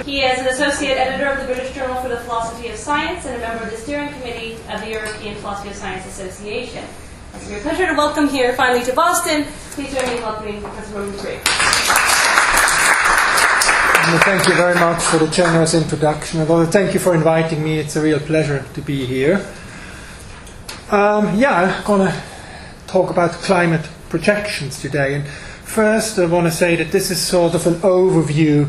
He is an associate editor of the British Journal for the Philosophy of Science and a member of the steering committee of the European Philosophy of Science Association. It's a great pleasure to welcome here finally to Boston. Please join me in welcoming Professor Roman Gray. Thank you very much for the generous introduction. I want to thank you for inviting me. It's a real pleasure to be here. I'm going to talk about climate projections today. And first, I want to say that this is sort of an overview.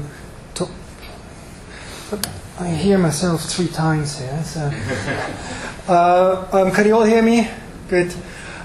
I hear myself 3 times here. So. Can you all hear me? Good.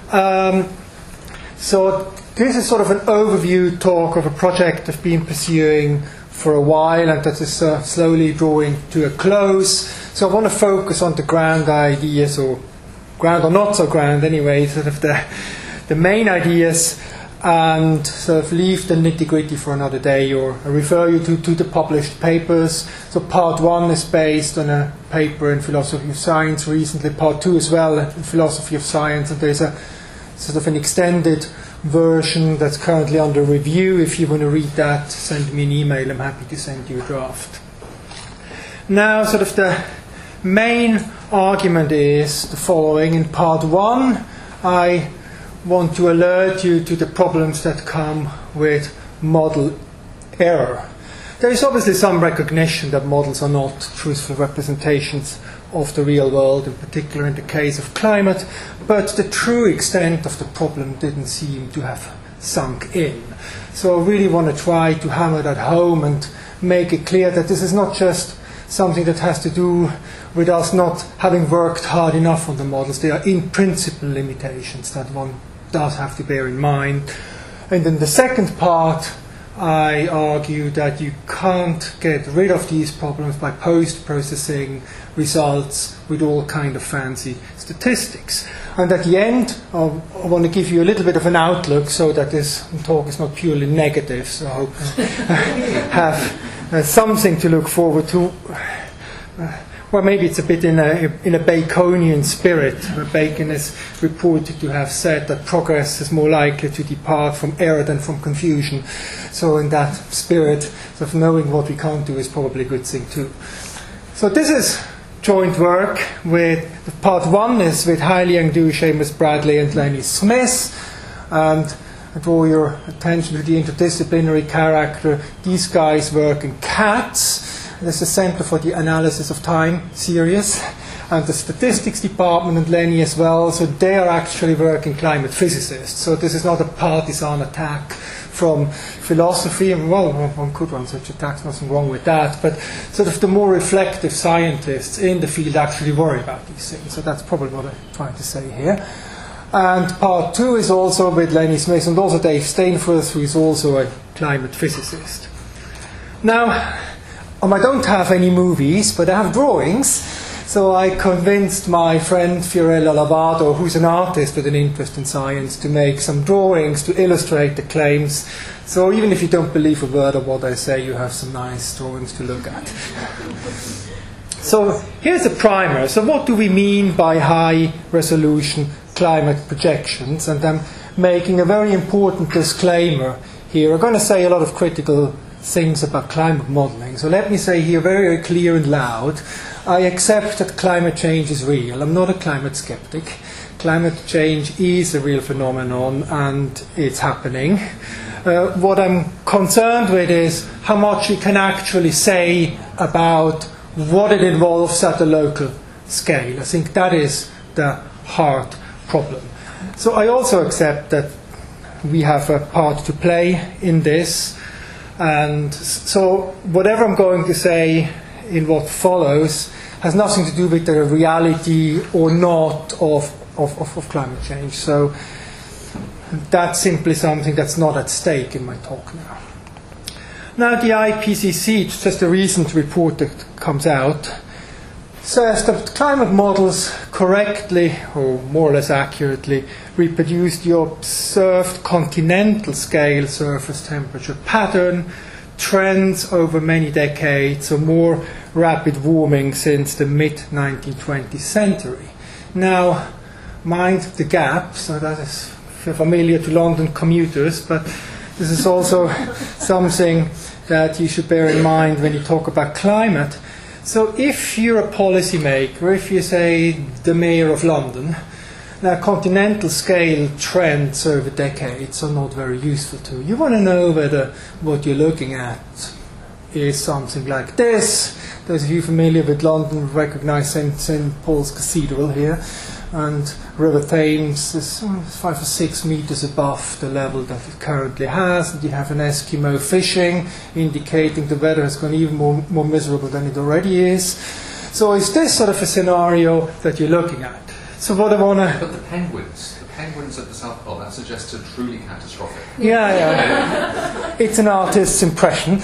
So this is sort of an overview talk of a project I've been pursuing for a while, and that is slowly drawing to a close. So I want to focus on the grand ideas, or grand or not so grand anyway, sort of the main ideas, and sort of leave the nitty-gritty for another day, or I refer you to the published papers. So part 1 is based on a paper in Philosophy of Science recently, part 2 as well in Philosophy of Science, and there's a sort of an extended version that's currently under review. If you want to read that, send me an email. I'm happy to send you a draft. Now, sort of the main argument is the following. In part 1, I want to alert you to the problems that come with model error. There is obviously some recognition that models are not truthful representations of the real world, in particular in the case of climate, but the true extent of the problem didn't seem to have sunk in. So I really want to try to hammer that home and make it clear that this is not just something that has to do with us not having worked hard enough on the models. There are in principle limitations that one does have to bear in mind. And in the second part, I argue that you can't get rid of these problems by post-processing results with all kind of fancy statistics. And at the end, I want to give you a little bit of an outlook so that this talk is not purely negative. So I hope you have something to look forward to. Well, maybe it's a bit in a Baconian spirit. Bacon is reported to have said that progress is more likely to depart from error than from confusion. So in that spirit, sort of knowing what we can't do is probably a good thing too. So this is joint work with part 1 is with Hai Liang Du, Seamus Bradley, and Lenny Smith. And I draw your attention to the interdisciplinary character. These guys work in CATS. There's the Center for the Analysis of Time series, and the Statistics Department, and Lenny as well. So they are actually working climate physicists. So this is not a partisan attack from philosophy. Well, one could run such attacks, nothing wrong with that. But sort of the more reflective scientists in the field actually worry about these things. So that's probably what I'm trying to say here. And part 2 is also with Lenny Smith and also Dave Stainforth, who is also a climate physicist. Now, I don't have any movies, but I have drawings. So I convinced my friend Fiorella Lavado, who's an artist with an interest in science, to make some drawings to illustrate the claims. So even if you don't believe a word of what I say, you have some nice drawings to look at. So here's a primer. So what do we mean by high resolution climate projections? And I'm making a very important disclaimer here. I'm going to say a lot of critical things about climate modeling. So let me say here very, very clear and loud, I accept that climate change is real. I'm not a climate skeptic. Climate change is a real phenomenon and it's happening. What I'm concerned with is how much you can actually say about what it involves at the local scale. I think that is the hard problem. So I also accept that we have a part to play in this. And so whatever I'm going to say in what follows has nothing to do with the reality or not of climate change. So that's simply something that's not at stake in my talk now. Now the IPCC, it's just a recent report that comes out, says that climate models correctly, or more or less accurately, reproduce the observed continental scale surface temperature pattern, trends over many decades, or more rapid warming since the mid-1920th century. Now, mind the gap, so that is familiar to London commuters, but this is also something that you should bear in mind when you talk about climate. So if you're a policymaker, if you say the Mayor of London, now continental scale trends over decades are not very useful to you. You want to know whether what you're looking at is something like this. Those of you familiar with London recognize St. Paul's Cathedral here, and River Thames is 5 or 6 meters above the level that it currently has, and you have an Eskimo fishing indicating the weather has gone even more miserable than it already is. So is this sort of a scenario that you're looking at? So what I want to... But the penguins at the South Pole, that suggests a truly catastrophic. Yeah. It's an artist's impression.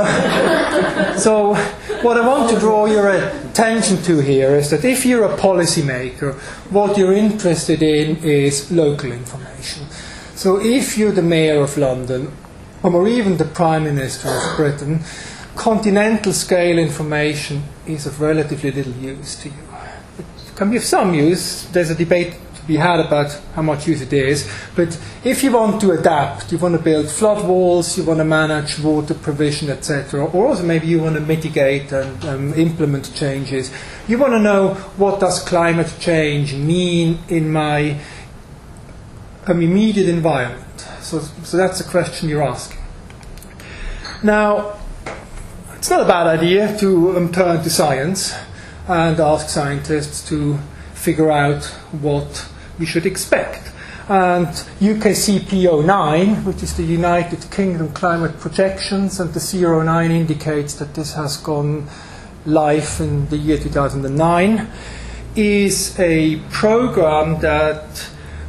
So what I want to draw your attention to here is that if you're a policymaker, what you're interested in is local information. So if you're the Mayor of London, or even the Prime Minister of Britain, continental scale information is of relatively little use to you. It can be of some use. There's a debate to be had about how much use it is, but if you want to adapt, you want to build flood walls, you want to manage water provision, etc., or also maybe you want to mitigate and implement changes, you want to know what does climate change mean in my immediate environment. So that's the question you're asking. Now, it's not a bad idea to turn to science and ask scientists to figure out what we should expect. And UKCP09, which is the United Kingdom Climate Projections, and the C09 indicates that this has gone live in the year 2009, is a program that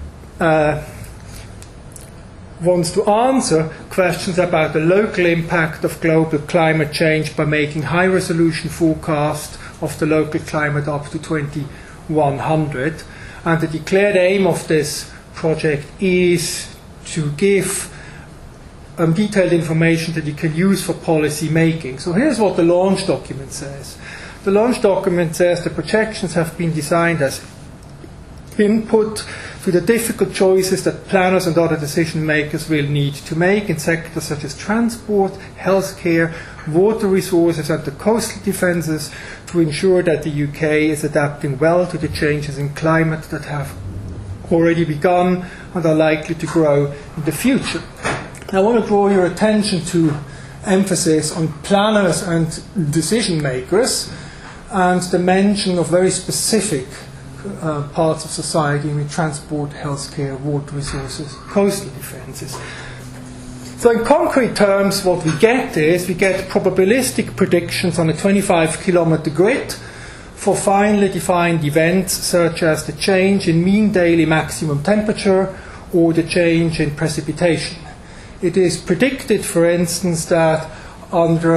wants to answer questions about the local impact of global climate change by making high-resolution forecasts of the local climate up to 2100. And the declared aim of this project is to give detailed information that you can use for policy making. So here's what the launch document says. The launch document says the projections have been designed as input to the difficult choices that planners and other decision makers will need to make in sectors such as transport, healthcare, water resources and the coastal defences to ensure that the UK is adapting well to the changes in climate that have already begun and are likely to grow in the future. I want to draw your attention to emphasis on planners and decision makers and the mention of very specific parts of society with transport, healthcare, water resources, coastal defences. So in concrete terms, what we get is we get probabilistic predictions on a 25-kilometre grid for finely defined events such as the change in mean daily maximum temperature or the change in precipitation. It is predicted, for instance, that under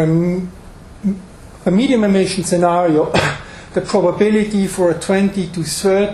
a medium emission scenario, the probability for a 20 to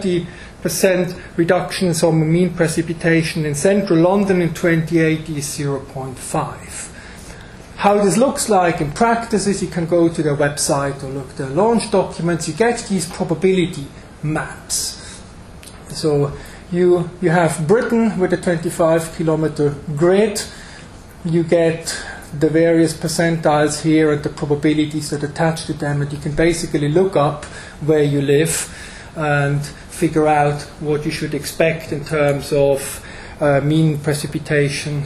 30% reduction in summer mean precipitation in central London in 2080 is 0.5. How this looks like in practice is you can go to their website or look at their launch documents. You get these probability maps. So you have Britain with a 25-kilometre grid. You get the various percentiles here and the probabilities that attach to them, and you can basically look up where you live and figure out what you should expect in terms of mean precipitation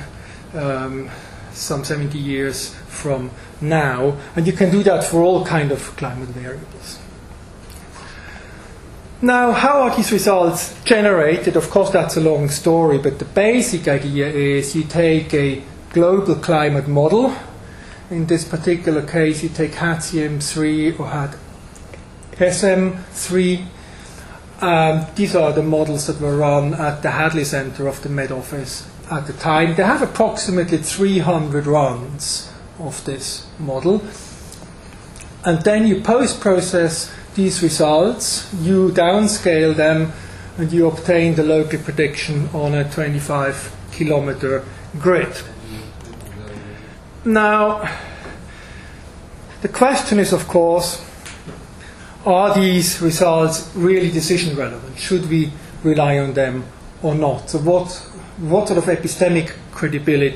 some 70 years from now, and you can do that for all kind of climate variables. Now, how are these results generated? Of course, that's a long story, but the basic idea is you take a global climate model. In this particular case, you take HATCM3 or HATSM3. These are the models that were run at the Hadley Centre of the Met Office at the time. They have approximately 300 runs of this model. And then you post-process these results, you downscale them, and you obtain the local prediction on a 25-kilometre grid. Now, the question is, of course, are these results really decision relevant? Should we rely on them or not? So what sort of epistemic credibility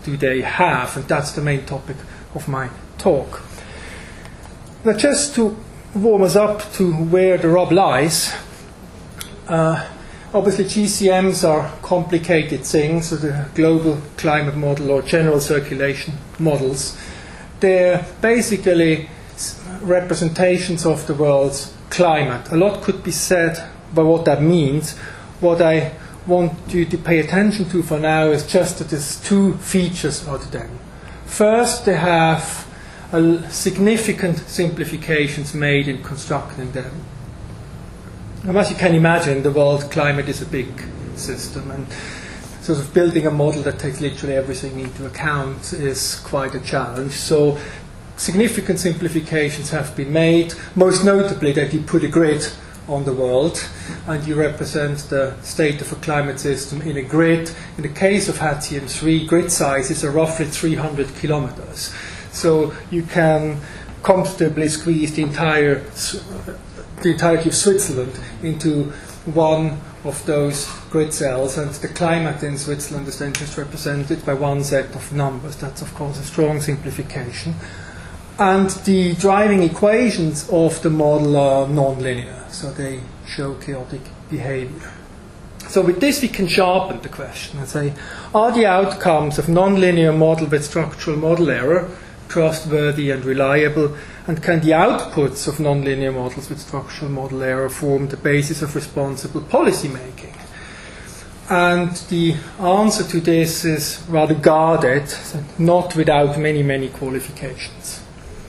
do they have? And that's the main topic of my talk. Now, just to warm us up to where the rub lies, obviously GCMs are complicated things, so the global climate model or general circulation models. They're basically representations of the world's climate. A lot could be said about what that means. What I want you to pay attention to for now is just that there's two features of them. First, they have significant simplifications made in constructing them. And as you can imagine, the world climate is a big system, and sort of building a model that takes literally everything into account is quite a challenge. So significant simplifications have been made, most notably that you put a grid on the world and you represent the state of a climate system in a grid. In the case of Hatsium 3, grid sizes are roughly 300 kilometers. So you can comfortably squeeze the entirety of Switzerland into one of those grid cells, and the climate in Switzerland is then just represented by one set of numbers. That's, of course, a strong simplification. And the driving equations of the model are nonlinear, so they show chaotic behavior. So with this we can sharpen the question and say, are the outcomes of nonlinear model with structural model error trustworthy and reliable, and can the outputs of nonlinear models with structural model error form the basis of responsible policy making? And the answer to this is rather guarded, not without many qualifications.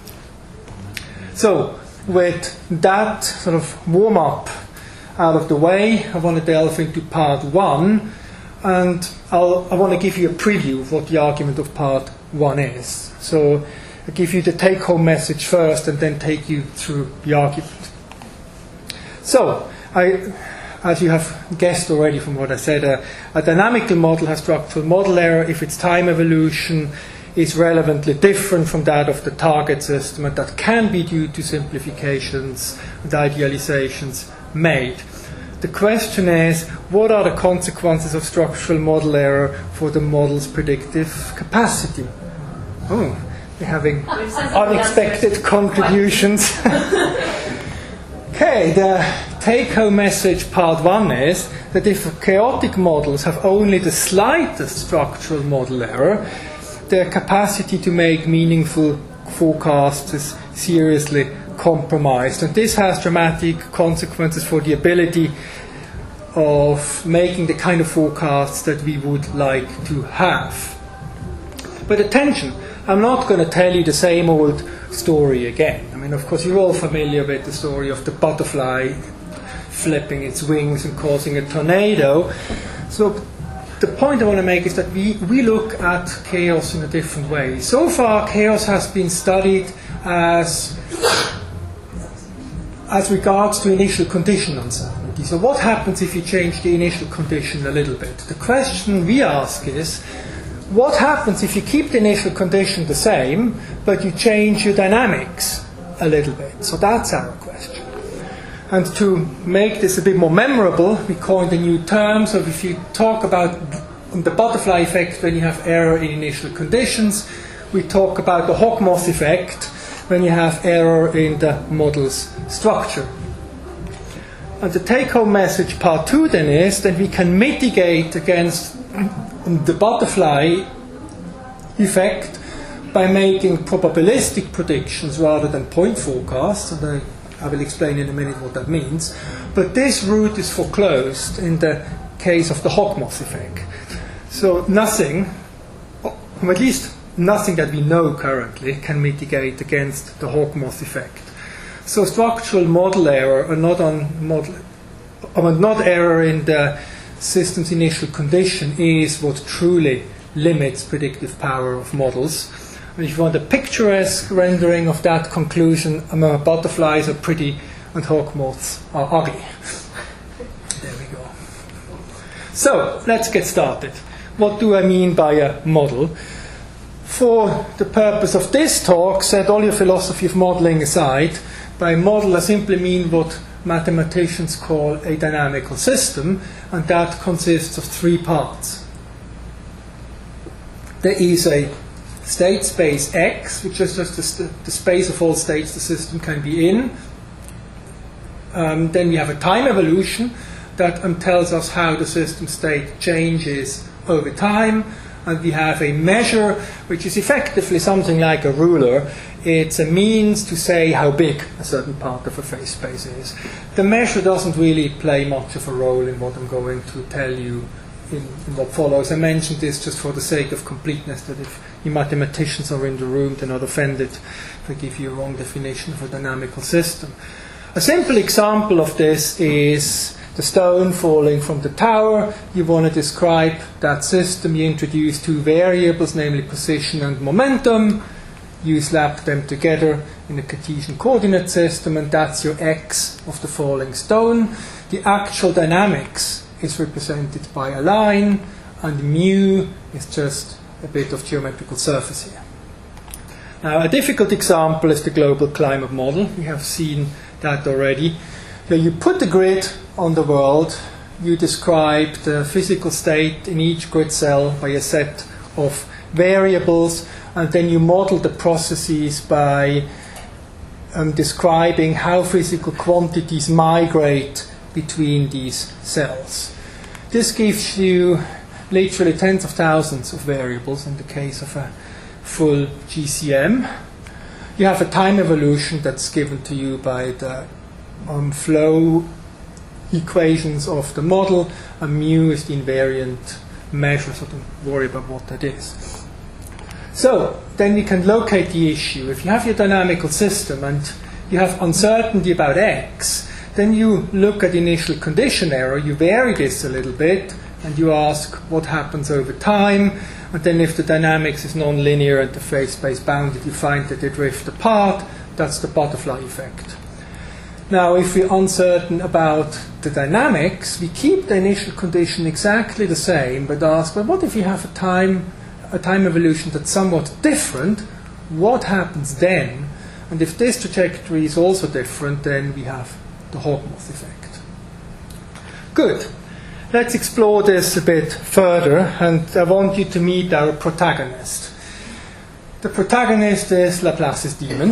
So, with that sort of warm-up out of the way, I want to delve into part one, and I want to give you a preview of what the argument of part one is. So, I'll give you the take-home message first, and then take you through the argument. So, as you have guessed already from what I said, a dynamical model has structural model error if its time evolution is relevantly different from that of the target system, and that can be due to simplifications and idealizations made. The question is, what are the consequences of structural model error for the model's predictive capacity? Oh, we're having unexpected contributions. Okay, the take-home message part one is that if chaotic models have only the slightest structural model error, their capacity to make meaningful forecasts is seriously compromised. And this has dramatic consequences for the ability of making the kind of forecasts that we would like to have. But attention, I'm not going to tell you the same old story again. I mean, of course, you're all familiar with the story of the butterfly flipping its wings and causing a tornado. So the point I want to make is that we look at chaos in a different way. So far, chaos has been studied as regards to initial condition uncertainty. So what happens if you change the initial condition a little bit? The question we ask is, what happens if you keep the initial condition the same, but you change your dynamics a little bit? So that's our question. And to make this a bit more memorable, we coined a new term. So if you talk about the butterfly effect when you have error in initial conditions, we talk about the Hochmoss effect when you have error in the model's structure. And the take-home message part two then is that we can mitigate against the butterfly effect by making probabilistic predictions rather than point forecasts, and I will explain in a minute what that means. But this route is foreclosed in the case of the Hochmoss effect. So nothing, or at least nothing that we know currently, can mitigate against the Hochmoss effect. So structural model error, or not error in the system's initial condition, is what truly limits predictive power of models. And if you want a picturesque rendering of that conclusion, butterflies are pretty and hawk moths are ugly. There we go. So, let's get started. What do I mean by a model? For the purpose of this talk, set all your philosophy of modeling aside. By model, I simply mean what mathematicians call a dynamical system, and that consists of three parts. there is a state space X, which is just the space of all states the system can be in. Then we have a time evolution that tells us how the system state changes over time. And we have a measure, which is effectively something like a ruler. It's a means to say how big a certain part of a phase space is. The measure doesn't really play much of a role in what I'm going to tell you in what follows. I mentioned this just for the sake of completeness, that if you mathematicians are in the room, they're not offended if I give you a wrong definition of a dynamical system. A simple example of this is the stone falling from the tower. You want to describe that system. You introduce two variables, namely position and momentum. You slap them together in a Cartesian coordinate system, and that's your x of the falling stone. The actual dynamics is represented by a line, and mu is just a bit of geometrical surface here. Now, a difficult example is the global climate model. We have seen that already. So you put the grid on the world, you describe the physical state in each grid cell by a set of variables, and then you model the processes by describing how physical quantities migrate between these cells. This gives you literally tens of thousands of variables in the case of a full GCM. You have a time evolution that's given to you by the flow equations of the model, and mu is the invariant measure, so don't worry about what that is. So then we can locate the issue. If you have your dynamical system and you have uncertainty about x, then you look at initial condition error, you vary this a little bit, and you ask what happens over time. And then if the dynamics is non-linear and the phase space bounded, you find that they drift apart. That's the butterfly effect. Now, if we're uncertain about the dynamics, we keep the initial condition exactly the same, but ask, well, what if you have a time evolution that's somewhat different? What happens then? And if this trajectory is also different, then we have the Hawkmoth effect. Good. Let's explore this a bit further, and I want you to meet our protagonist. The protagonist is Laplace's demon.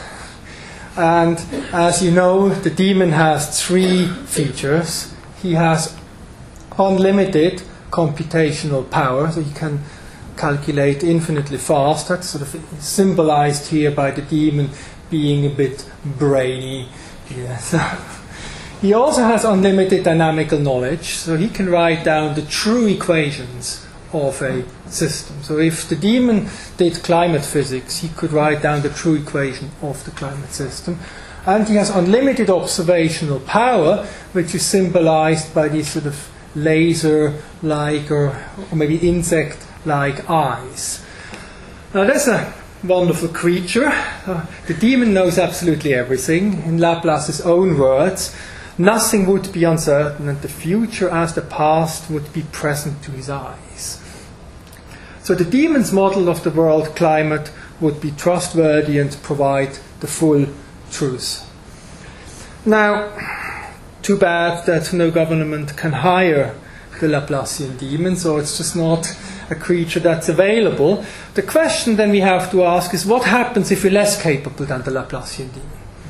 And as you know, the demon has three features. He has unlimited computational power, so he can calculate infinitely fast. That's sort of symbolized here by the demon being a bit brainy. Yes. He also has unlimited dynamical knowledge, so he can write down the true equations of a system. So if the demon did climate physics, he could write down the true equation of the climate system. And he has unlimited observational power, which is symbolized by these sort of laser-like or maybe insect-like eyes. Now that's a wonderful creature. The demon knows absolutely everything. In Laplace's own words, nothing would be uncertain, and the future as the past would be present to his eyes. So the demon's model of the world climate would be trustworthy and provide the full truth. Now, too bad that no government can hire the Laplacian demon, so it's just not a creature that's available. The question then we have to ask is, what happens if we're less capable than the Laplacian demon?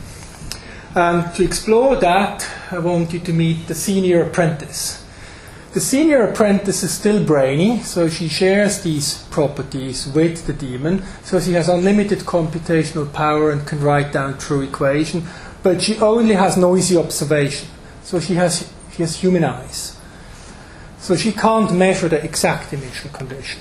And to explore that, I want you to meet the senior apprentice. The senior apprentice is still brainy, so she shares these properties with the demon. So she has unlimited computational power and can write down true equation, but she only has noisy observation. So she has human eyes. So she can't measure the exact initial condition.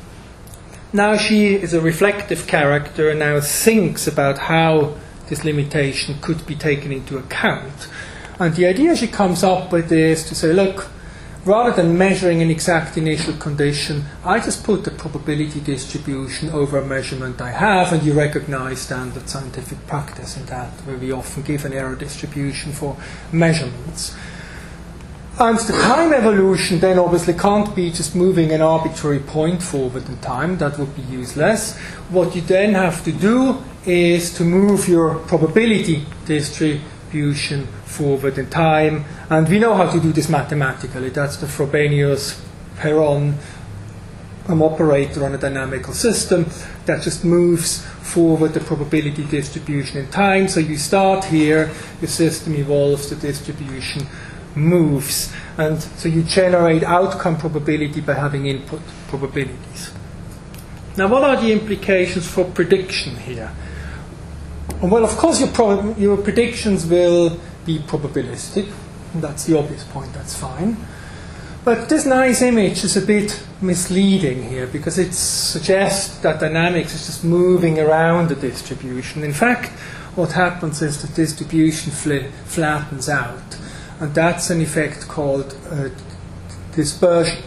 Now she is a reflective character and now thinks about how this limitation could be taken into account. And the idea she comes up with is to say, look, rather than measuring an exact initial condition, I just put the probability distribution over a measurement I have, and you recognize standard scientific practice in that, where we often give an error distribution for measurements. And the time evolution then obviously can't be just moving an arbitrary point forward in time. That would be useless. What you then have to do is to move your probability distribution forward in time. And we know how to do this mathematically. That's the Frobenius-Perron operator on a dynamical system that just moves forward the probability distribution in time. So you start here, your system evolves, the distribution moves. And so you generate outcome probability by having input probabilities. Now, what are the implications for prediction here? Well, of course, your predictions will be probabilistic. That's the obvious point, that's fine. But this nice image is a bit misleading here because it suggests that dynamics is just moving around the distribution. In fact, what happens is the distribution flattens out. And that's an effect called dispersion.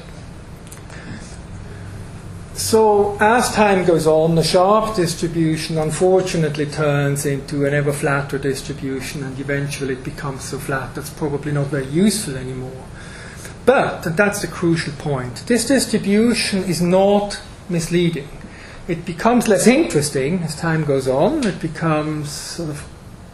So as time goes on, the sharp distribution unfortunately turns into an ever flatter distribution, and eventually it becomes so flat that's probably not very useful anymore. But, and that's the crucial point, this distribution is not misleading. It becomes less interesting as time goes on. It becomes sort of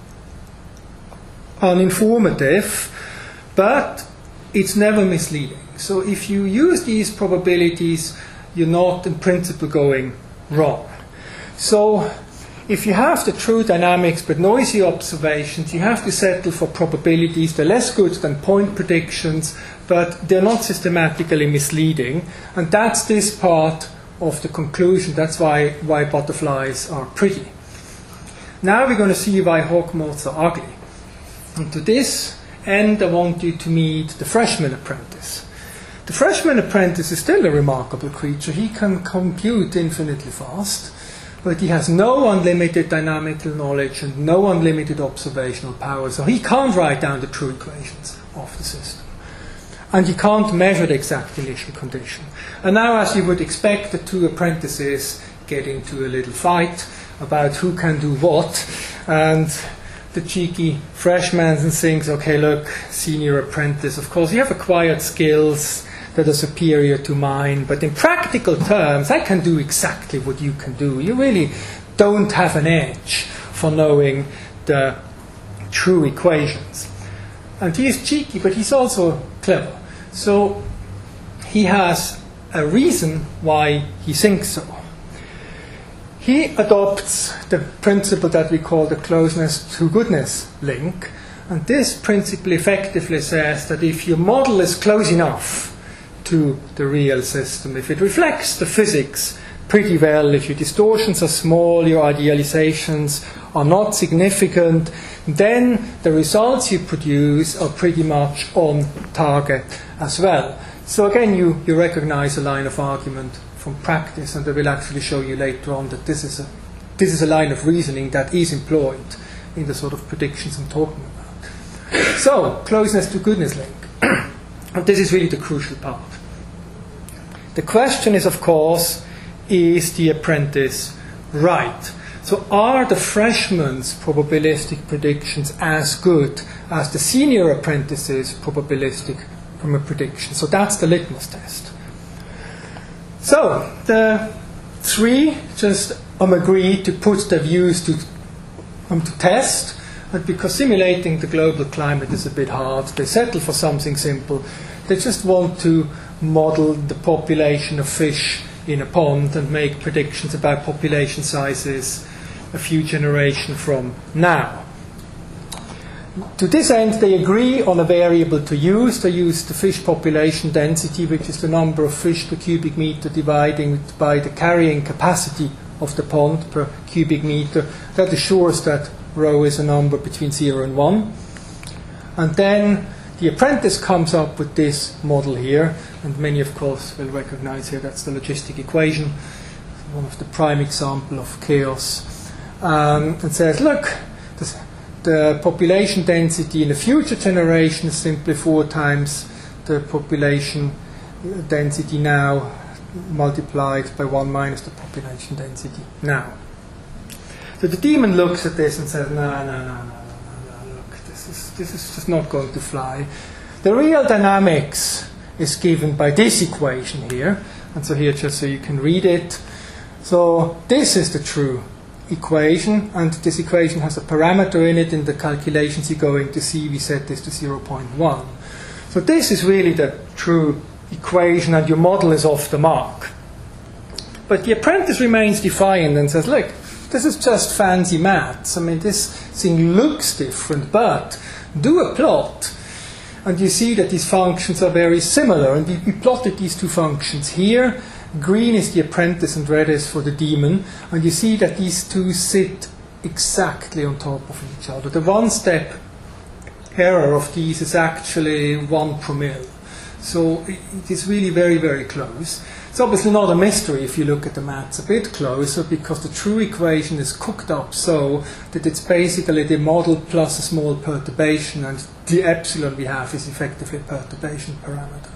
uninformative, but it's never misleading. So if you use these probabilities, you're not in principle going wrong. So if you have the true dynamics but noisy observations, you have to settle for probabilities. They're less good than point predictions, but they're not systematically misleading. And that's this part of the conclusion. That's why butterflies are pretty. Now we're going to see why hawk moths are ugly. And to this end, I want you to meet the freshman apprentice. The freshman apprentice is still a remarkable creature. He can compute infinitely fast, but he has no unlimited dynamical knowledge and no unlimited observational power. So he can't write down the true equations of the system. And he can't measure the exact initial condition. And now, as you would expect, the two apprentices get into a little fight about who can do what. And the cheeky freshman thinks, okay, look, senior apprentice, of course, you have acquired skills that are superior to mine, but in practical terms, I can do exactly what you can do. You really don't have an edge for knowing the true equations. And he is cheeky, but he's also clever. So he has a reason why he thinks so. He adopts the principle that we call the closeness to goodness link. And this principle effectively says that if your model is close enough to the real system, if it reflects the physics pretty well, if your distortions are small, your idealizations are not significant, then the results you produce are pretty much on target as well. So again, you recognize a line of argument from practice, and I will actually show you later on that this is a line of reasoning that is employed in the sort of predictions I'm talking about. So, closeness to goodness link. And this is really the crucial part. The question is, of course, is the apprentice right? So are the freshman's probabilistic predictions as good as the senior apprentice's probabilistic from a prediction? So that's the litmus test. So the three just agreed to put their views to test, but because simulating the global climate is a bit hard, they settle for something simple. They just want to model the population of fish in a pond and make predictions about population sizes a few generations from now. To this end, they agree on a variable to use. They use the fish population density, which is the number of fish per cubic meter dividing by the carrying capacity of the pond per cubic meter. That assures that rho is a number between 0 and 1. And then the apprentice comes up with this model here, and many, of course, will recognize here that's the logistic equation, one of the prime example of chaos, and says, look, the population density in a future generation is simply 4 times the population density now multiplied by 1 minus the population density now. So the demon looks at this and says, no, look, this is just not going to fly. The real dynamics is given by this equation here, and so here just so you can read it. So this is the true equation, and this equation has a parameter in it. In the calculations you're going to see, we set this to 0.1. So this is really the true equation, and your model is off the mark. But the apprentice remains defiant and says, look, this is just fancy maths. I mean, this thing looks different, but do a plot. And you see that these functions are very similar. And we plotted these two functions here. Green is the apprentice and red is for the demon. And you see that these two sit exactly on top of each other. The one-step error of these is actually 1 promille. So it is really very, very close. It's obviously not a mystery if you look at the maths a bit closer, because the true equation is cooked up so that it's basically the model plus a small perturbation, and the epsilon we have is effectively a perturbation parameter.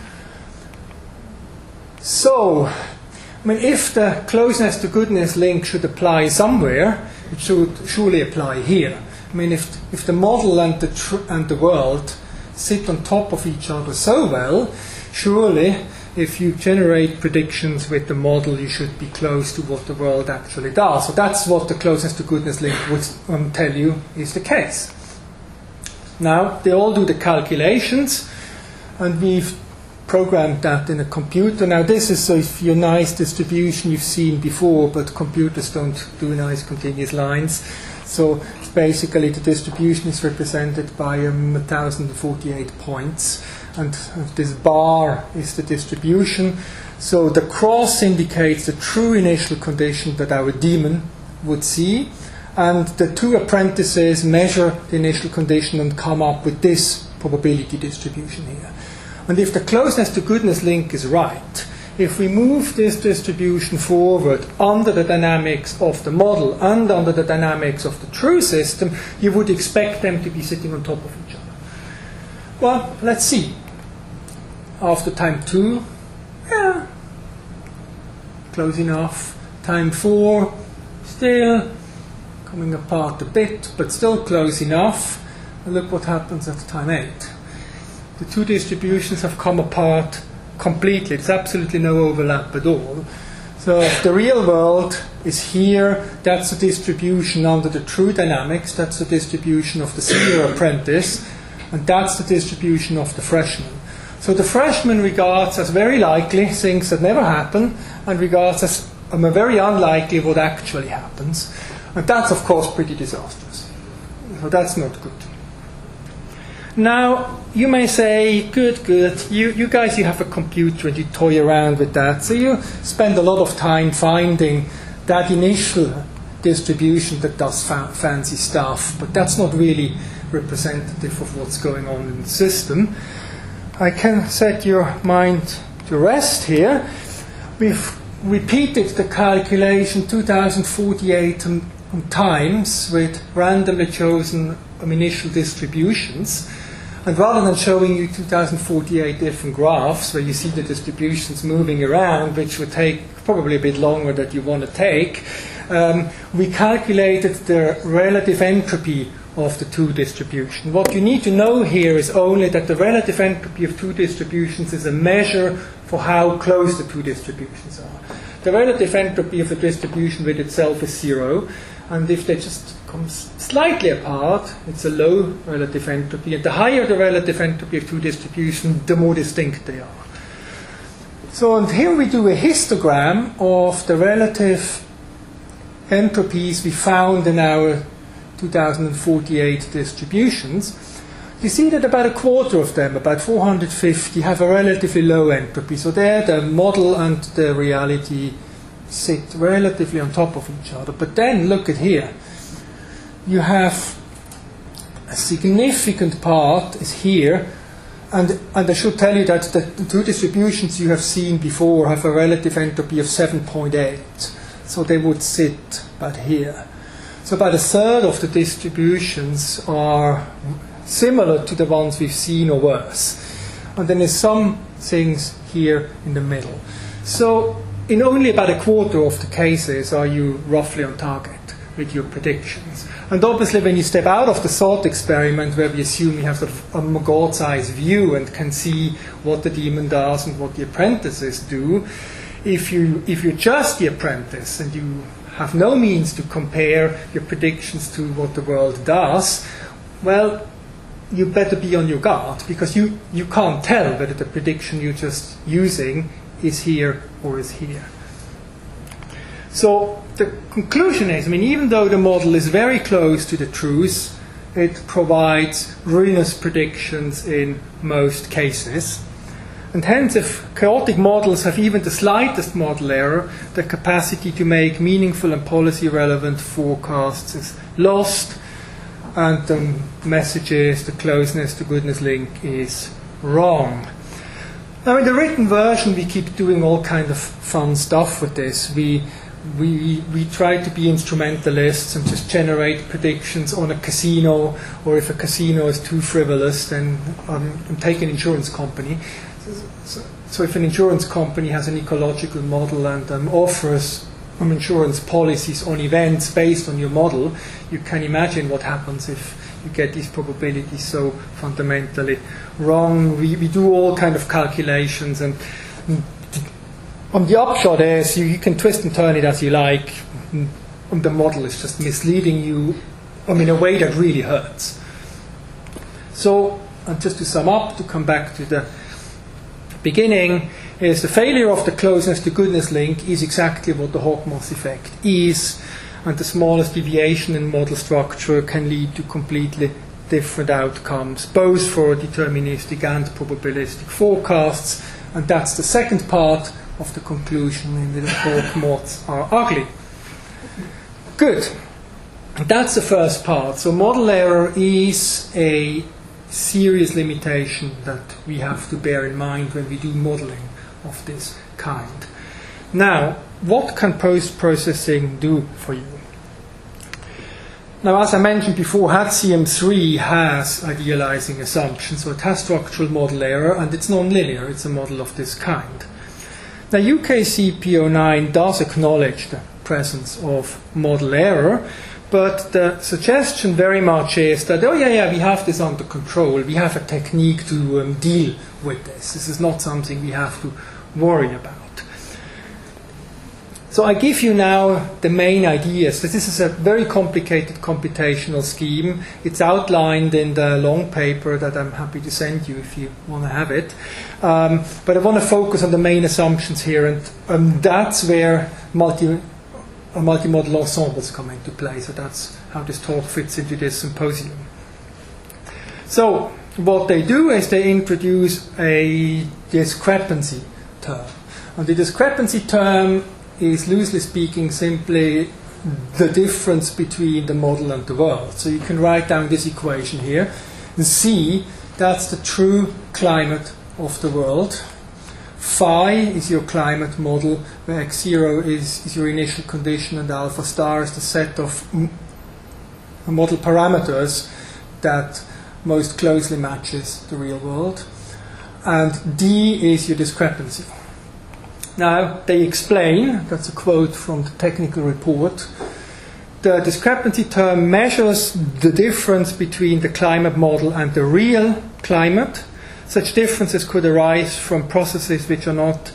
So, I mean, if the closeness to goodness link should apply somewhere, it should surely apply here. I mean, if the model and the world sit on top of each other so well, surely if you generate predictions with the model, you should be close to what the world actually does. So that's what the closeness to goodness link would tell you is the case. Now, they all do the calculations, and we've programmed that in a computer. Now, this is a nice distribution you've seen before, but computers don't do nice continuous lines. So basically the distribution is represented by 1048 points, and this bar is the distribution. So the cross indicates the true initial condition that our demon would see, and the two apprentices measure the initial condition and come up with this probability distribution here. And if the closeness to goodness link is right, if we move this distribution forward under the dynamics of the model and under the dynamics of the true system, you would expect them to be sitting on top of each other. Well, let's see. After time 2, yeah, close enough. Time 4, still coming apart a bit, but still close enough. And look what happens at time 8. The two distributions have come apart completely. It's absolutely no overlap at all. So the real world is here. That's the distribution under the true dynamics. That's the distribution of the senior apprentice. And that's the distribution of the freshman. So the freshman regards as very likely things that never happen, and regards as very unlikely what actually happens. And that's, of course, pretty disastrous. So that's not good. Now, you may say, good, you guys, you have a computer and you toy around with that. So you spend a lot of time finding that initial distribution that does fancy stuff, but that's not really representative of what's going on in the system. I can set your mind to rest here. We've repeated the calculation 2048 times with randomly chosen initial distributions. And rather than showing you 2048 different graphs where you see the distributions moving around, which would take probably a bit longer than you want to take, we calculated the relative entropy of the two distributions. What you need to know here is only that the relative entropy of two distributions is a measure for how close the two distributions are. The relative entropy of a distribution with itself is 0, and if they just come slightly apart, it's a low relative entropy. And the higher the relative entropy of two distributions, the more distinct they are. So, and here we do a histogram of the relative entropies we found in our 2048 distributions. You see that about a quarter of them, about 450, have a relatively low entropy. So there the model and the reality sit relatively on top of each other. But then look at here. You have a significant part is here, and I should tell you that the two distributions you have seen before have a relative entropy of 7.8, so they would sit about here. So about a third of the distributions are similar to the ones we've seen or worse, and then there's some things here in the middle. So in only about a quarter of the cases are you roughly on target with your predictions. And obviously when you step out of the thought experiment where we assume you have sort of a God's-eye view and can see what the demon does and what the apprentices do, if you're just the apprentice and you have no means to compare your predictions to what the world does, well, you better be on your guard, because you can't tell whether the prediction you're just using is here or is here. So the conclusion is, I mean, even though the model is very close to the truth, it provides ruinous predictions in most cases. And hence, if chaotic models have even the slightest model error, the capacity to make meaningful and policy-relevant forecasts is lost, and the message is the closeness to goodness link is wrong. Now, in the written version, we keep doing all kind of fun stuff with this. We try to be instrumentalists and just generate predictions on a casino, or if a casino is too frivolous, then take an insurance company. So if an insurance company has an ecological model and offers insurance policies on events based on your model, you can imagine what happens if you get these probabilities so fundamentally wrong. We do all kind of calculations, and the upshot is you can twist and turn it as you like. The model is just misleading you in a way that really hurts. So, and just to sum up, to come back to the beginning, is the failure of the closeness to goodness link is exactly what the Hawk-Moss effect is, and the smallest deviation in model structure can lead to completely different outcomes, both for deterministic and probabilistic forecasts, and that's the second part of the conclusion, that Hawk-Moss are ugly. Good. That's the first part. So model error is a serious limitation that we have to bear in mind when we do modeling of this kind. Now, what can post-processing do for you? Now, as I mentioned before, HATCM3 has idealizing assumptions, so it has structural model error, and it's non-linear. It's a model of this kind. Now, UKCP09 does acknowledge the presence of model error, but the suggestion very much is that, we have this under control. We have a technique to deal with this. This is not something we have to worry about. So I give you now the main ideas. This is a very complicated computational scheme. It's outlined in the long paper that I'm happy to send you if you want to have it. But I want to focus on the main assumptions here, and that's where multi-model ensembles come into play. So that's how this talk fits into this symposium. So what they do is they introduce a discrepancy term. And the discrepancy term is, loosely speaking, simply the difference between the model and the world. So you can write down this equation here. Z, that's the true climate of the world. Phi is your climate model, where x0 is your initial condition, and alpha star is the set of model parameters that most closely matches the real world. And D is your discrepancy. Now, they explain, that's a quote from the technical report, the discrepancy term measures the difference between the climate model and the real climate. Such differences could arise from processes which are not,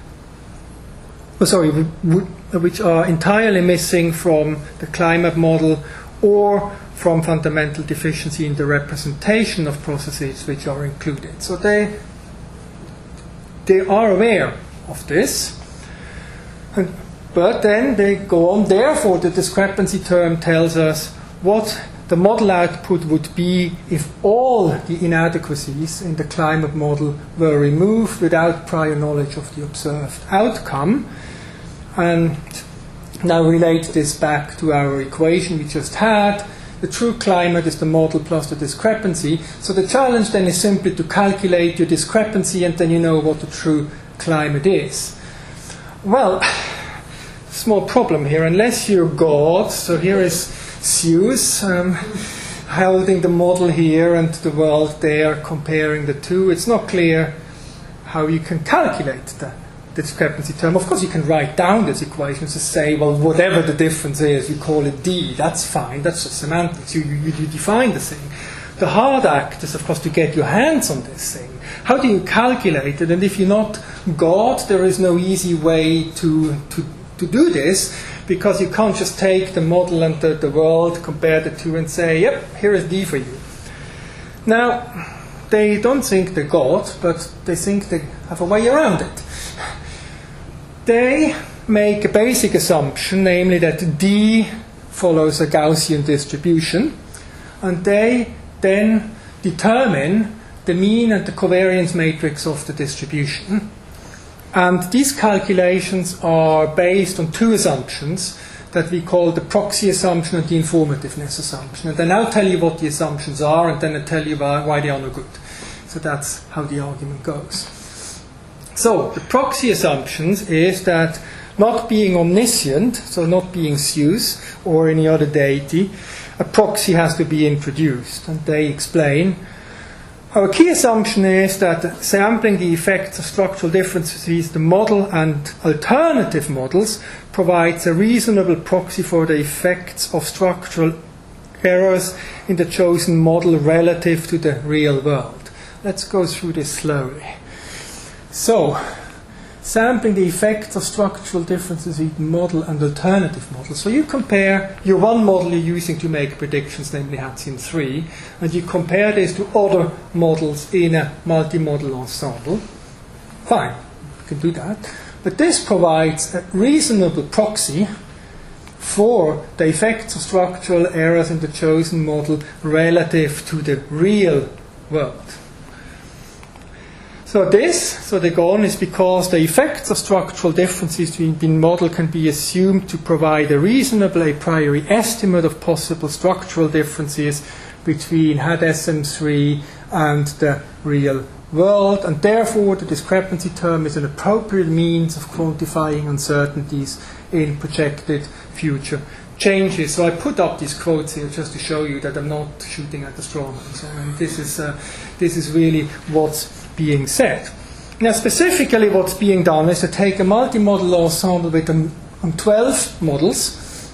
which are entirely missing from the climate model, or from fundamental deficiency in the representation of processes which are included. So they are aware of this, but then they go on. Therefore, the discrepancy term tells us what the model output would be if all the inadequacies in the climate model were removed without prior knowledge of the observed outcome. And now relate this back to our equation we just had. The true climate is the model plus the discrepancy. So the challenge then is simply to calculate your discrepancy, and then you know what the true climate is. Well, small problem here. Unless you're God, so here is Zeus holding the model here and the world there, comparing the two. It's not clear how you can calculate the discrepancy term. Of course, you can write down this equation to say, well, whatever the difference is, you call it D. That's fine. That's just semantics. You define the thing. The hard act is, of course, to get your hands on this thing. How do you calculate it? And if you're not God, there is no easy way to do this, because you can't just take the model and the world, compare the two, and say, yep, here is D for you. Now, they don't think they're God, but they think they have a way around it. They make a basic assumption, namely that D follows a Gaussian distribution, and they then determine the mean and the covariance matrix of the distribution. And these calculations are based on two assumptions that we call the proxy assumption and the informativeness assumption. And then I'll tell you what the assumptions are, and then I'll tell you why they are no good. So that's how the argument goes. So the proxy assumptions is that not being omniscient, so not being Zeus or any other deity, a proxy has to be introduced. And they explain our key assumption is that sampling the effects of structural differences, the model and alternative models, provides a reasonable proxy for the effects of structural errors in the chosen model relative to the real world. Let's go through this slowly. So, sampling the effects of structural differences in model and alternative models. So you compare your one model you're using to make predictions, namely Hatsian 3, and you compare this to other models in a multi-model ensemble. Fine, you can do that. But this provides a reasonable proxy for the effects of structural errors in the chosen model relative to the real world. So they go on is because the effects of structural differences between model can be assumed to provide a reasonable a priori estimate of possible structural differences between HAD-SM3 and the real world, and therefore the discrepancy term is an appropriate means of quantifying uncertainties in projected future changes. So I put up these quotes here just to show you that I'm not shooting at astronomers. And this is really what's being said. Now, specifically, what's being done is to take a multi-model ensemble with 12 models,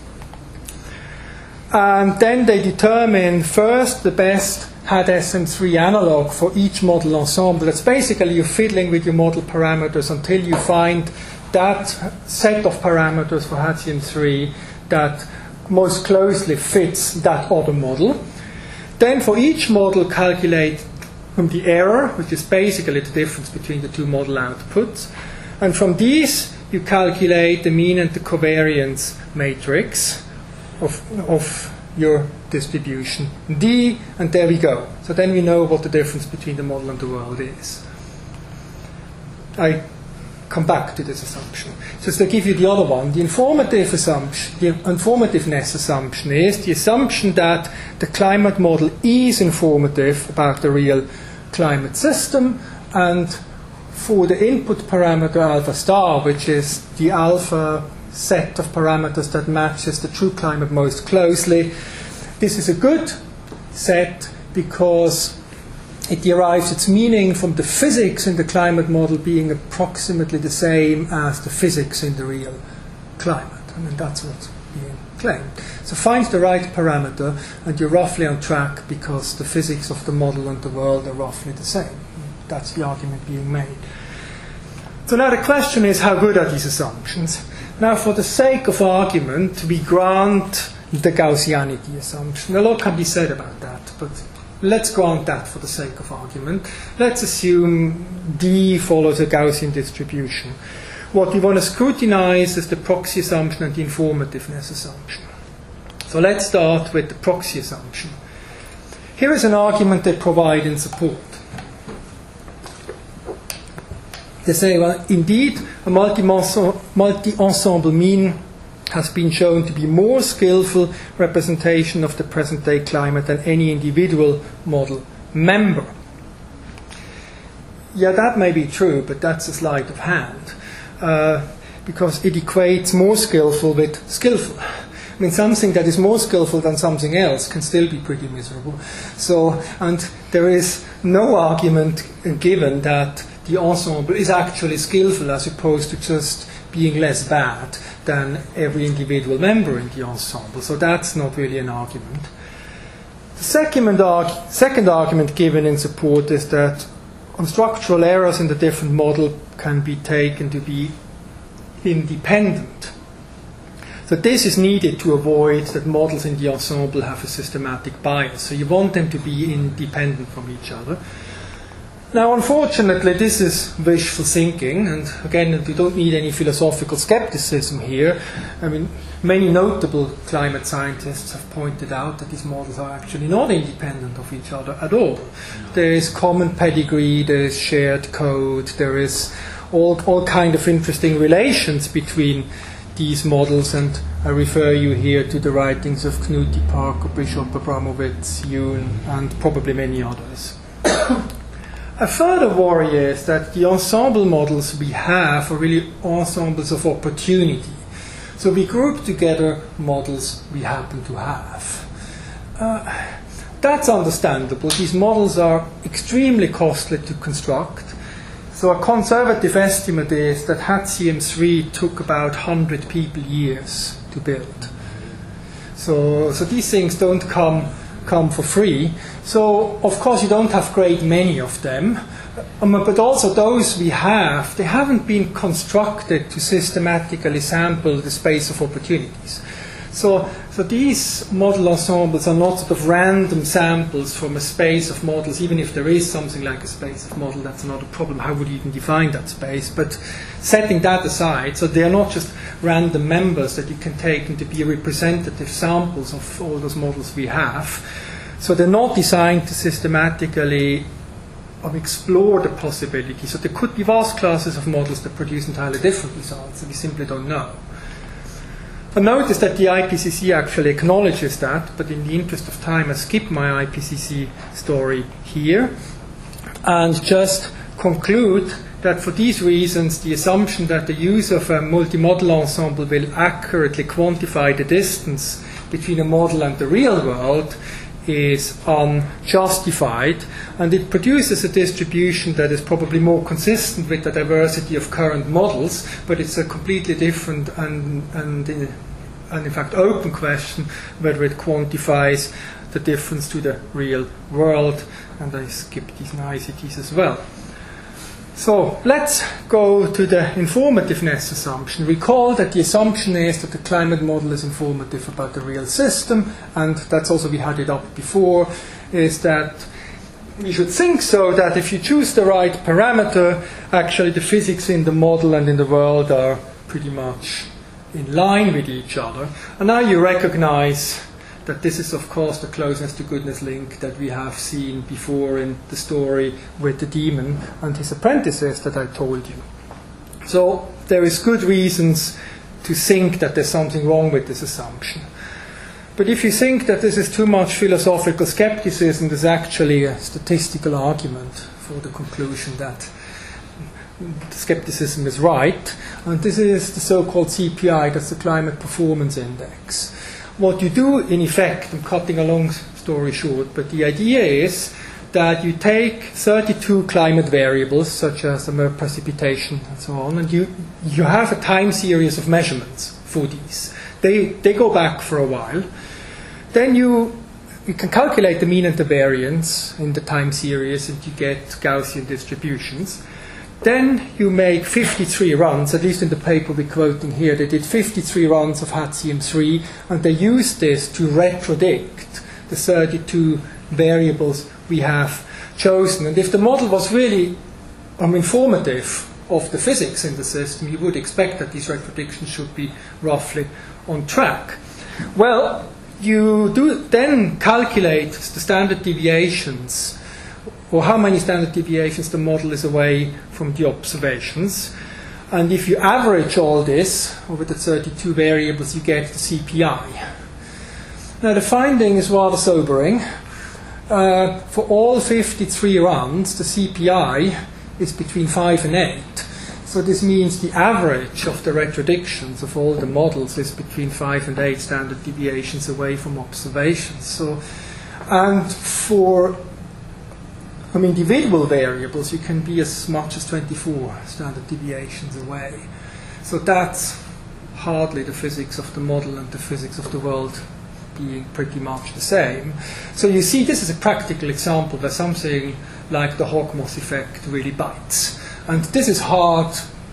and then they determine first the best HAD-SM3 analog for each model ensemble. That's basically you're fiddling with your model parameters until you find that set of parameters for Hatsian 3 that most closely fits that other model. Then for each model calculate from the error, which is basically the difference between the two model outputs. And from these, you calculate the mean and the covariance matrix of your distribution, D, and there we go. So then we know what the difference between the model and the world is. I come back to this assumption. Just to give you the other one, the informative assumption, the informativeness assumption is the assumption that the climate model is informative about the real climate system, and for the input parameter alpha star, which is the alpha set of parameters that matches the true climate most closely, this is a good set because it derives its meaning from the physics in the climate model being approximately the same as the physics in the real climate. I mean, that's what's being claimed. So find the right parameter and you're roughly on track because the physics of the model and the world are roughly the same. That's the argument being made. So now the question is, how good are these assumptions? Now, for the sake of argument, we grant the Gaussianity assumption. A lot can be said about that, but let's grant that for the sake of argument. Let's assume D follows a Gaussian distribution. What we want to scrutinize is the proxy assumption and the informativeness assumption. So let's start with the proxy assumption. Here is an argument they provide in support. They say, well, indeed, a multi-ensemble mean has been shown to be more skillful representation of the present-day climate than any individual model member. Yeah, that may be true, but that's a sleight of hand, because it equates more skillful with skillful. I mean, something that is more skillful than something else can still be pretty miserable. So, and there is no argument given that the ensemble is actually skillful as opposed to just being less bad than every individual member in the ensemble. So that's not really an argument. The second argument given in support is that structural errors in the different model can be taken to be independent. So this is needed to avoid that models in the ensemble have a systematic bias. So you want them to be independent from each other. Now, unfortunately, this is wishful thinking, and again, we don't need any philosophical skepticism here. I mean, many notable climate scientists have pointed out that these models are actually not independent of each other at all. There is common pedigree, there is shared code, there is all kind of interesting relations between these models, and I refer you here to the writings of Knuti, Parker, Bishop, Abramowitz, Yoon, and probably many others. A further worry is that the ensemble models we have are really ensembles of opportunity. So we group together models we happen to have. That's understandable. These models are extremely costly to construct. So a conservative estimate is that HATCM3 took about 100 people years to build. So these things don't come for free. So, of course, you don't have great many of them, but also those we have, they haven't been constructed to systematically sample the space of opportunities. So these model ensembles are not sort of random samples from a space of models. Even if there is something like a space of model, that's not a problem. How would you even define that space? But setting that aside, so they are not just random members that you can take and to be representative samples of all those models we have. So they're not designed to systematically explore the possibilities. So there could be vast classes of models that produce entirely different results, and we simply don't know. I notice that the IPCC actually acknowledges that, but in the interest of time, I skip my IPCC story here and just conclude that for these reasons, the assumption that the use of a multi-model ensemble will accurately quantify the distance between a model and the real world is unjustified, and it produces a distribution that is probably more consistent with the diversity of current models, but it's a completely different and in fact open question whether it quantifies the difference to the real world, and I skip these niceties as well. So let's go to the informativeness assumption. Recall that the assumption is that the climate model is informative about the real system, and that's also, we had it up before, is that we should think so that if you choose the right parameter, actually the physics in the model and in the world are pretty much in line with each other. And now you recognize that this is, of course, the closeness to goodness link that we have seen before in the story with the demon and his apprentices that I told you. So there is good reasons to think that there's something wrong with this assumption. But if you think that this is too much philosophical skepticism, there's actually a statistical argument for the conclusion that skepticism is right, and this is the so-called CPI, that's the Climate Performance Index. What you do, in effect, I'm cutting a long story short, but the idea is that you take 32 climate variables, such as precipitation and so on, and you have a time series of measurements for these. They go back for a while. Then you can calculate the mean and the variance in the time series, and you get Gaussian distributions. Then you make 53 runs, at least in the paper we're quoting here. They did 53 runs of HATCM3, and they used this to retrodict the 32 variables we have chosen. And if the model was really informative of the physics in the system, you would expect that these retrodictions should be roughly on track. Well, you do then calculate the standard deviations, or how many standard deviations the model is away from the observations. And if you average all this over the 32 variables, you get the CPI. Now, the finding is rather sobering. For all 53 runs, the CPI is between 5 and 8. So this means the average of the retrodictions of all the models is between 5 and 8 standard deviations away from observations. So, and for individual variables, you can be as much as 24 standard deviations away. So that's hardly the physics of the model and the physics of the world being pretty much the same. So you see, this is a practical example where something like the Hawk-Moss effect really bites. And this is hard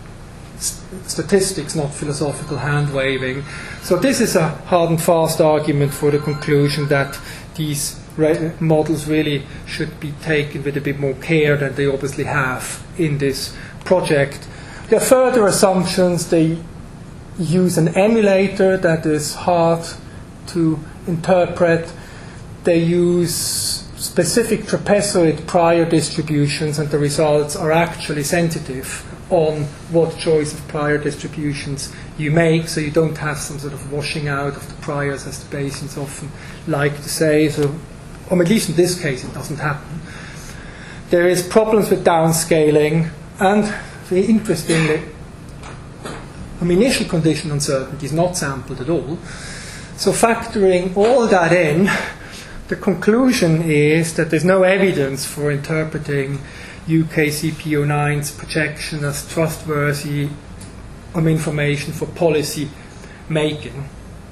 statistics, not philosophical hand-waving. So this is a hard and fast argument for the conclusion that these models really should be taken with a bit more care than they obviously have in this project. There are further assumptions. They use an emulator that is hard to interpret. They use specific trapezoid prior distributions, and the results are actually sensitive on what choice of prior distributions you make, so you don't have some sort of washing out of the priors, as the Bayesians often like to say. So, or at least in this case, it doesn't happen. There is problems with downscaling, and very interestingly, initial condition uncertainty is not sampled at all. So factoring all that in, the conclusion is that there's no evidence for interpreting UKCP09's projection as trustworthy information for policy making.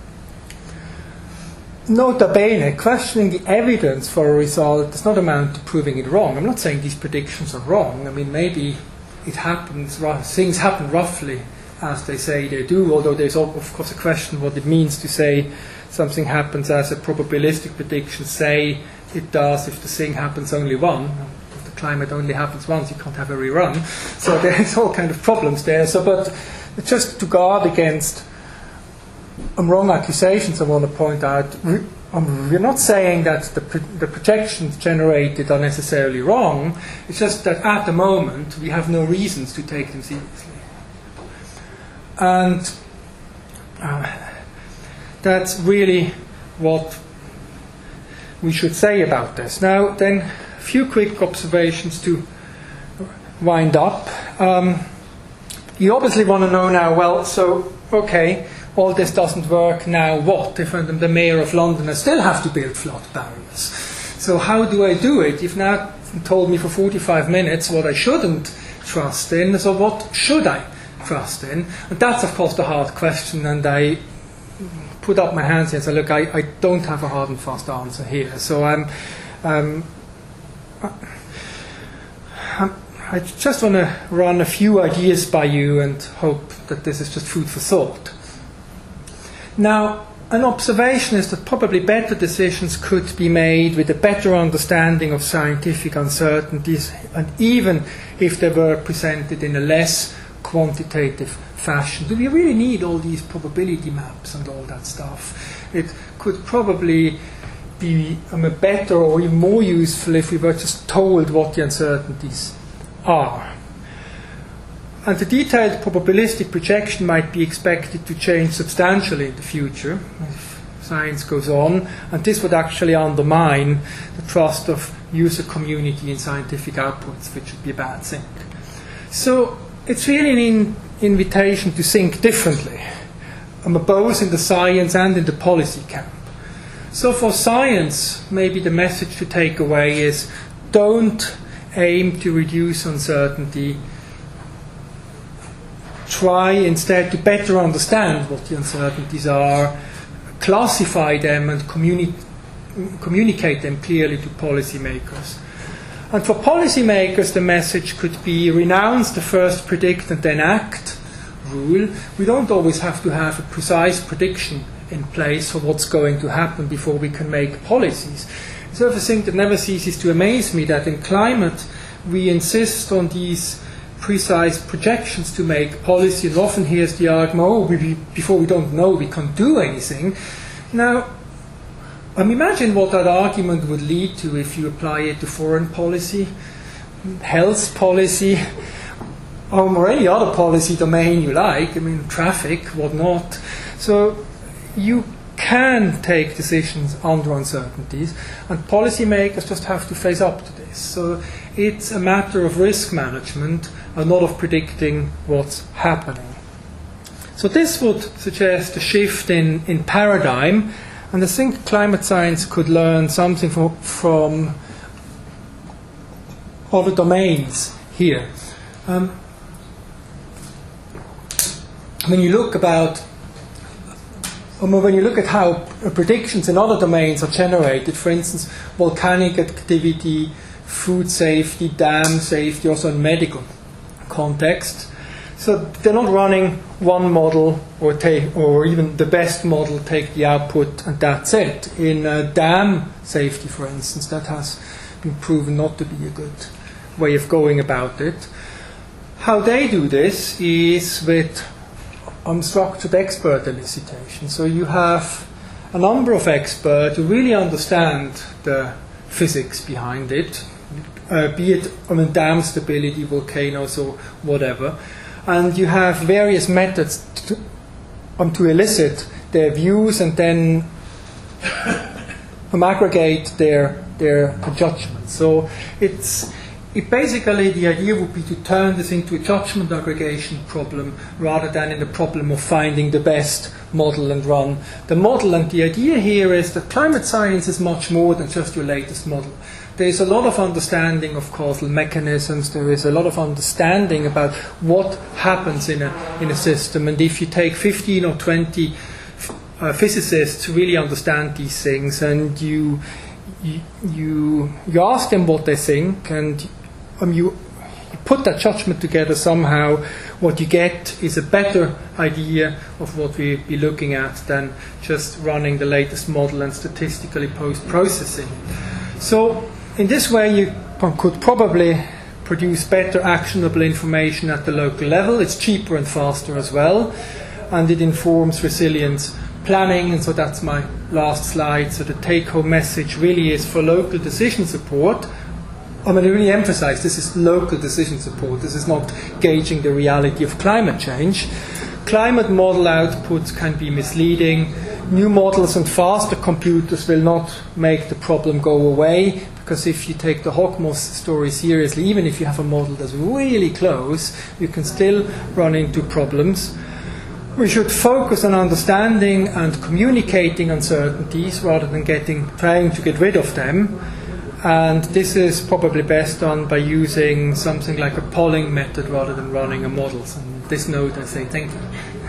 Nota bene, questioning the evidence for a result does not amount to proving it wrong. I'm not saying these predictions are wrong. Maybe it happens, things happen roughly as they say they do, although there's of course a question what it means to say something happens as a probabilistic prediction say it does if the thing happens only once. If the climate only happens once, you can't have a rerun. So there's all kind of problems there. So, but just to guard against wrong accusations, I want to point out, we're not saying that the projections generated are necessarily wrong. It's just that at the moment we have no reasons to take them seriously. And that's really what we should say about this. Now, then, a few quick observations to wind up. You obviously want to know now, well, so, okay, all this doesn't work, now what? If the mayor of London, I still have to build flood barriers. So how do I do it? You've now told me for 45 minutes what I shouldn't trust in, so what should I trust in? And that's, of course, the hard question, and I put up my hands here and say, look, I don't have a hard and fast answer here. So I just want to run a few ideas by you and hope that this is just food for thought. Now, an observation is that probably better decisions could be made with a better understanding of scientific uncertainties, and even if they were presented in a less quantitative fashion. Do we really need all these probability maps and all that stuff? It could probably be better or even more useful if we were just told what the uncertainties are. And the detailed probabilistic projection might be expected to change substantially in the future if science goes on, and this would actually undermine the trust of user community in scientific outputs, which would be a bad thing. So it's really an invitation to think differently, both in the science and in the policy camp. So for science, maybe the message to take away is don't aim to reduce uncertainty. Try instead to better understand what the uncertainties are, classify them and communicate them clearly to policymakers. And for policymakers, the message could be renounce the first predict and then act rule. We don't always have to have a precise prediction in place for what's going to happen before we can make policies. It's sort of a thing that never ceases to amaze me that in climate we insist on these precise projections to make policy, and often here's the argument, before we don't know we can't do anything. Now, imagine what that argument would lead to if you apply it to foreign policy, health policy, or any other policy domain you like, traffic, whatnot. So you can take decisions under uncertainties, and policymakers just have to face up to this. So it's a matter of risk management and not of predicting what's happening. So this would suggest a shift in paradigm, and I think climate science could learn something from other domains here. When you look at how predictions in other domains are generated, for instance, volcanic activity, food safety, dam safety, also in medical context. So they're not running one model or even the best model, take the output and that's it. In dam safety, for instance, that has been proven not to be a good way of going about it. How they do this is with unstructured expert elicitation. So you have a number of experts who really understand the physics behind it, be it on dam stability, volcanoes or whatever. And you have various methods to elicit their views and then aggregate their judgments. So it basically, the idea would be to turn this into a judgment aggregation problem rather than in the problem of finding the best model and run the model. And the idea here is that climate science is much more than just your latest model. There is a lot of understanding of causal mechanisms. There is a lot of understanding about what happens in a system. And if you take 15 or 20 physicists who really understand these things, and you ask them what they think, and you put that judgment together somehow, what you get is a better idea of what we'll be looking at than just running the latest model and statistically post-processing. So in this way you could probably produce better actionable information at the local level. It's cheaper and faster as well, and it informs resilience planning. And so that's my last slide. So the take-home message really is for local decision support. I mean, I really emphasize this is local decision support. This is not gauging the reality of climate change. Climate model outputs can be misleading. New models and faster computers will not make the problem go away, because if you take the Hockmoss story seriously, even if you have a model that's really close, you can still run into problems. We should focus on understanding and communicating uncertainties rather than trying to get rid of them. And this is probably best done by using something like a polling method rather than running a model. So on this note, I say thank you.